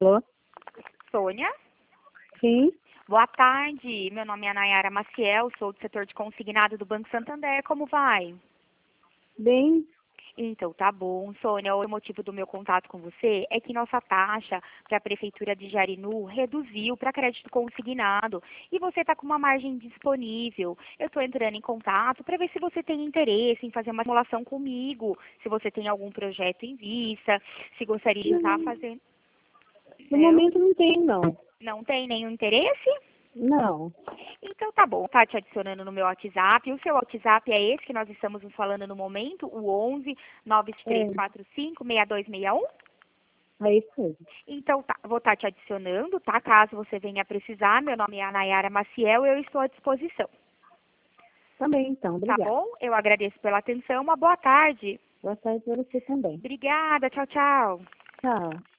Alô? Sônia? Sim, Boa tarde, meu nome é Nayara Maciel, sou do setor de consignado do Banco Santander, como vai? bem, Então, tá bom. Sônia, o motivo do meu contato com você é que nossa taxa para a Prefeitura de Jarinu reduziu para crédito consignado e você está com uma margem disponível. Eu estou entrando em contato para ver se você tem interesse em fazer uma simulação comigo, se você tem algum projeto em vista, se gostaria de estar no, fazendo... no Não? momento não tem, não. Não tem nenhum interesse? Não, Então tá bom, tá te adicionando no meu WhatsApp. O seu WhatsApp é esse que nós estamos nos falando no momento, o 11 é, 9345 6261? é isso mesmo. Então tá, vou estar te adicionando, tá? Caso você venha precisar, meu nome é Nayara Maciel, eu estou à disposição. Tá bem, então, Tá obrigada. bom? Eu agradeço pela atenção, uma boa tarde. Boa tarde para você também. Obrigada, tchau, tchau. Tchau.